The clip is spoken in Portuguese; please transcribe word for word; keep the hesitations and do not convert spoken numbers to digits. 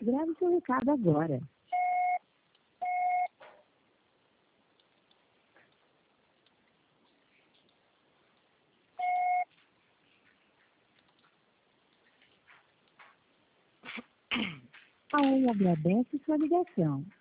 grave seu recado agora. A Oi agradece sua ligação.